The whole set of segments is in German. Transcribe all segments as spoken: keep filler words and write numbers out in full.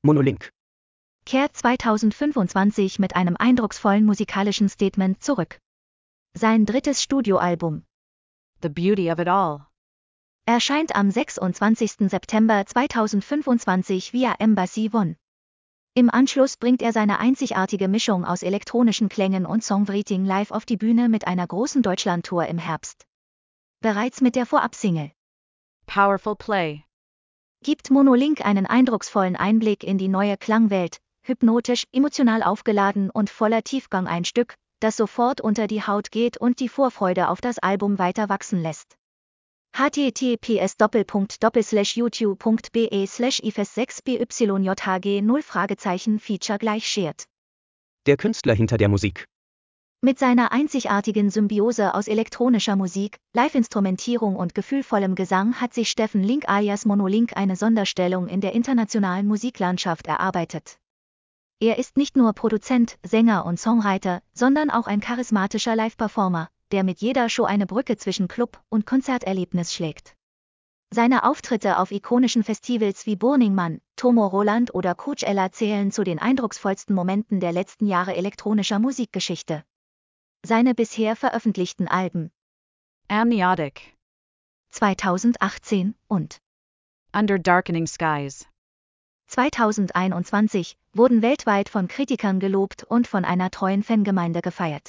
Monolink kehrt zweitausendfünfundzwanzig mit einem eindrucksvollen musikalischen Statement zurück. Sein drittes Studioalbum, The Beauty of It All, erscheint am sechsundzwanzigsten September zweitausendfünfundzwanzig via Embassy One. Im Anschluss bringt er seine einzigartige Mischung aus elektronischen Klängen und Songwriting live auf die Bühne mit einer großen Deutschlandtour im Herbst. Bereits mit der Vorabsingle Powerful Play gibt Monolink einen eindrucksvollen Einblick in die neue Klangwelt, hypnotisch, emotional aufgeladen und voller Tiefgang, ein Stück, das sofort unter die Haut geht und die Vorfreude auf das Album weiter wachsen lässt. https youtube.de slash ifes sechs byjhg null Fragezeichen Feature gleich shared. Der Künstler hinter der Musik. Mit seiner einzigartigen Symbiose aus elektronischer Musik, Live-Instrumentierung und gefühlvollem Gesang hat sich Steffen Link alias Monolink eine Sonderstellung in der internationalen Musiklandschaft erarbeitet. Er ist nicht nur Produzent, Sänger und Songwriter, sondern auch ein charismatischer Live-Performer, der mit jeder Show eine Brücke zwischen Club- und Konzerterlebnis schlägt. Seine Auftritte auf ikonischen Festivals wie Burning Man, Tomorrowland oder Coachella zählen zu den eindrucksvollsten Momenten der letzten Jahre elektronischer Musikgeschichte. Seine bisher veröffentlichten Alben Amniotic zweitausendachtzehn und Under Darkening Skies zweitausendeinundzwanzig wurden weltweit von Kritikern gelobt und von einer treuen Fangemeinde gefeiert.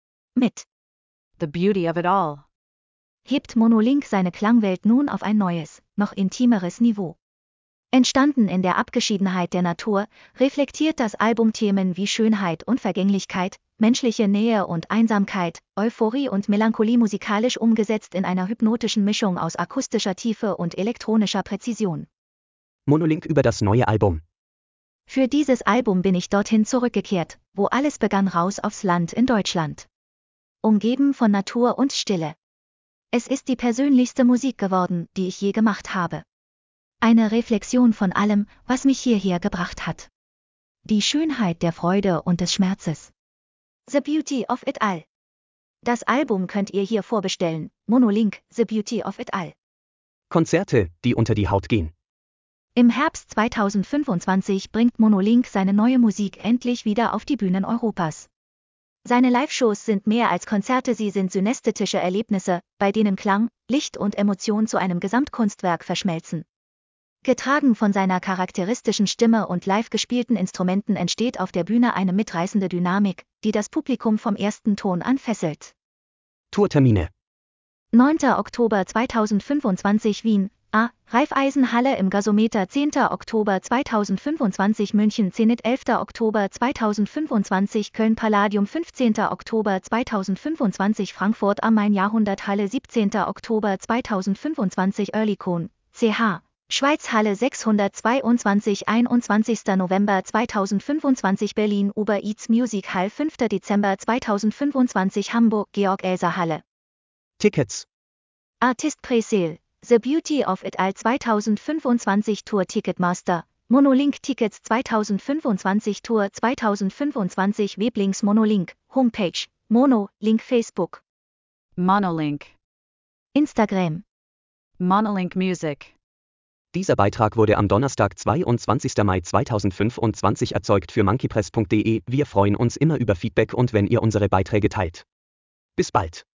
Mit The Beauty of It All hebt Monolink seine Klangwelt nun auf ein neues, noch intimeres Niveau. Entstanden in der Abgeschiedenheit der Natur, reflektiert das Album Themen wie Schönheit und Vergänglichkeit, menschliche Nähe und Einsamkeit, Euphorie und Melancholie, musikalisch umgesetzt in einer hypnotischen Mischung aus akustischer Tiefe und elektronischer Präzision. Monolink über das neue Album. Für dieses Album bin ich dorthin zurückgekehrt, wo alles begann, raus aufs Land in Deutschland. Umgeben von Natur und Stille. Es ist die persönlichste Musik geworden, die ich je gemacht habe. Eine Reflexion von allem, was mich hierher gebracht hat. Die Schönheit der Freude und des Schmerzes. The Beauty of It All. Das Album könnt ihr hier vorbestellen, Monolink, The Beauty of It All. Konzerte, die unter die Haut gehen. Im Herbst zweitausendfünfundzwanzig bringt Monolink seine neue Musik endlich wieder auf die Bühnen Europas. Seine Live-Shows sind mehr als Konzerte, sie sind synästhetische Erlebnisse, bei denen Klang, Licht und Emotion zu einem Gesamtkunstwerk verschmelzen. Getragen von seiner charakteristischen Stimme und live gespielten Instrumenten entsteht auf der Bühne eine mitreißende Dynamik, die das Publikum vom ersten Ton an fesselt. Tourtermine. neunter Oktober zweitausendfünfundzwanzig Wien, A. Raiffeisenhalle im Gasometer, zehnter Oktober zweitausendfünfundzwanzig München, Zenit, elfter Oktober zweitausendfünfundzwanzig Köln, Palladium, fünfzehnter Oktober zweitausendfünfundzwanzig Frankfurt am Main, Jahrhunderthalle, siebzehnter Oktober zweitausendfünfundzwanzig Oerlikon, C H Schweiz, Halle sechshundertzweiundzwanzig, einundzwanzigster November zweitausendfünfundzwanzig Berlin, Uber Eats Music Hall, fünfter Dezember zweitausendfünfundzwanzig Hamburg, Georg-Elser-Halle. Tickets. Artist Presale, The Beauty of It All zweitausendfünfundzwanzig Tour Ticketmaster, Monolink Tickets zweitausendfünfundzwanzig Tour zweitausendfünfundzwanzig Weblinks Monolink, Homepage, Mono, Link Facebook, Monolink Instagram, Monolink Music. Dieser Beitrag wurde am Donnerstag, zweiundzwanzigster Mai zweitausendfünfundzwanzig erzeugt für monkeypress punkt de. Wir freuen uns immer über Feedback und wenn ihr unsere Beiträge teilt. Bis bald.